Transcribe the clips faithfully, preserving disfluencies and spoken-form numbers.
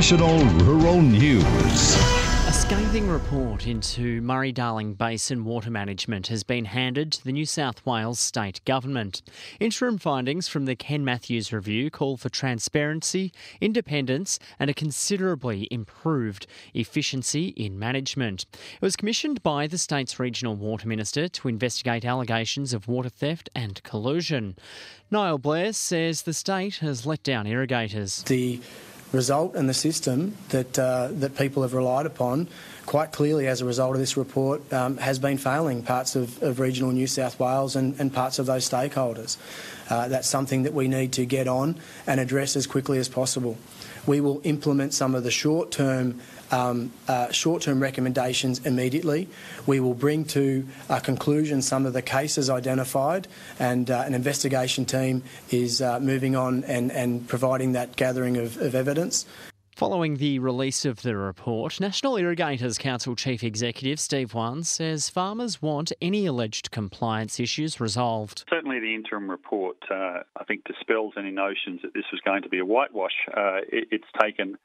National Rural News. A scathing report into Murray-Darling Basin water management has been handed to the New South Wales State Government. Interim findings from the Ken Matthews review call for transparency, independence and a considerably improved efficiency in management. It was commissioned by the state's regional water minister to investigate allegations of water theft and collusion. Niall Blair says the state has let down irrigators. The result and the system that uh, that people have relied upon quite clearly as a result of this report um, has been failing parts of, of regional New South Wales and, and parts of those stakeholders. Uh, that's something that we need to get on and address as quickly as possible. We will implement some of the short-term um, uh, short-term recommendations immediately. We will bring to a conclusion some of the cases identified, and uh, an investigation team is uh, moving on and, and providing that gathering of, of evidence. Following the release of the report, National Irrigators Council Chief Executive Steve Wan says farmers want any alleged compliance issues resolved. Certainly the interim report, uh, I think, dispels any notions that this was going to be a whitewash. Uh, it, it's taken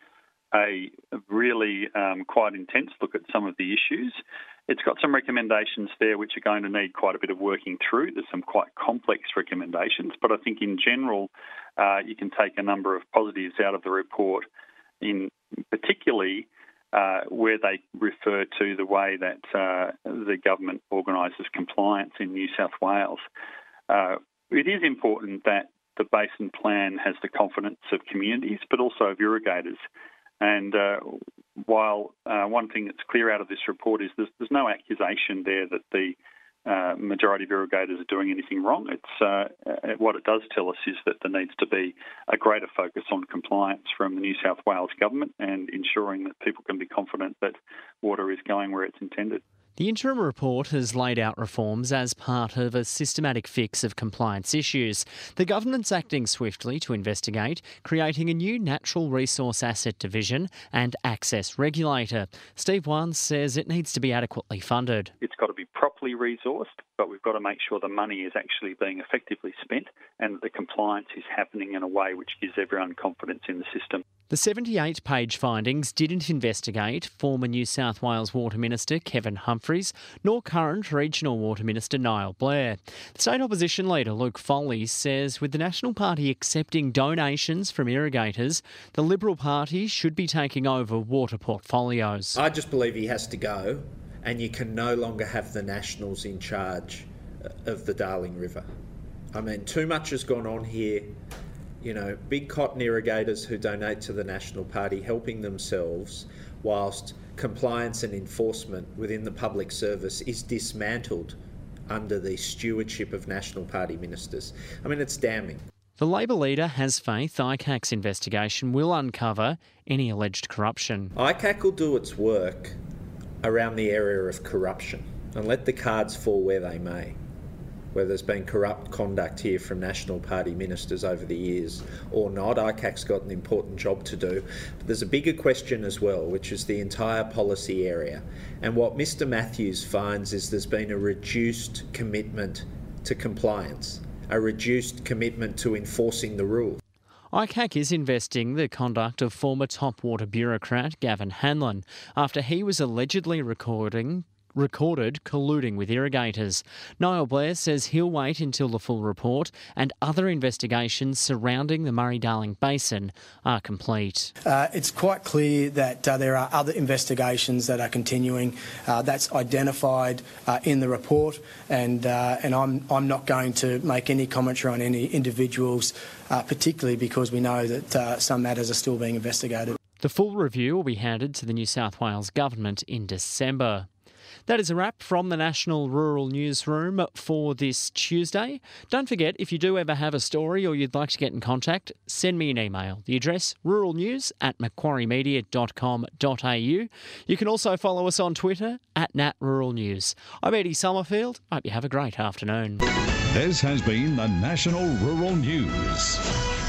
a really um, quite intense look at some of the issues. It's got some recommendations there which are going to need quite a bit of working through. There's some quite complex recommendations, but I think in general uh, you can take a number of positives out of the report, in particularly uh, where they refer to the way that uh, the government organises compliance in New South Wales. Uh, it is important that the basin plan has the confidence of communities, but also of irrigators. And uh, while uh, one thing that's clear out of this report is there's, there's no accusation there that the Uh, majority of irrigators are doing anything wrong. It's uh, what it does tell us is that there needs to be a greater focus on compliance from the New South Wales government and ensuring that people can be confident that water is going where it's intended. The interim report has laid out reforms as part of a systematic fix of compliance issues. The government's acting swiftly to investigate, creating a new Natural Resource Asset Division and Access Regulator. Steve Wan says it needs to be adequately funded. It's got to be properly resourced, but we've got to make sure the money is actually being effectively spent and that the compliance is happening in a way which gives everyone confidence in the system. The seventy-eight page findings didn't investigate former New South Wales Water Minister Kevin Humphries nor current Regional Water Minister Niall Blair. The State Opposition Leader Luke Foley says with the National Party accepting donations from irrigators, the Liberal Party should be taking over water portfolios. I just believe he has to go, and you can no longer have the Nationals in charge of the Darling River. I mean, too much has gone on here. You know, big cotton irrigators who donate to the National Party helping themselves whilst compliance and enforcement within the public service is dismantled under the stewardship of National Party ministers. I mean, it's damning. The Labor leader has faith I C A C's investigation will uncover any alleged corruption. I C A C will do its work around the area of corruption and let the cards fall where they may. Whether there's been corrupt conduct here from National Party ministers over the years or not, I C A C's got an important job to do. But there's a bigger question as well, which is the entire policy area. And what Mr Matthews finds is there's been a reduced commitment to compliance, a reduced commitment to enforcing the rules. I C A C is investing the conduct of former top water bureaucrat Gavin Hanlon after he was allegedly recording recorded colluding with irrigators. Niall Blair says he'll wait until the full report and other investigations surrounding the Murray-Darling Basin are complete. Uh, it's quite clear that uh, there are other investigations that are continuing. Uh, that's identified uh, in the report, and uh, and I'm I'm not going to make any commentary on any individuals, uh, particularly because we know that uh, some matters are still being investigated. The full review will be handed to the New South Wales Government in December. That is a wrap from the National Rural Newsroom for this Tuesday. Don't forget, if you do ever have a story or you'd like to get in contact, send me an email. The address, ruralnews at macquarie media dot com dot a u. You can also follow us on Twitter, at Nat Rural News. I'm Eddie Summerfield. Hope you have a great afternoon. This has been the National Rural News.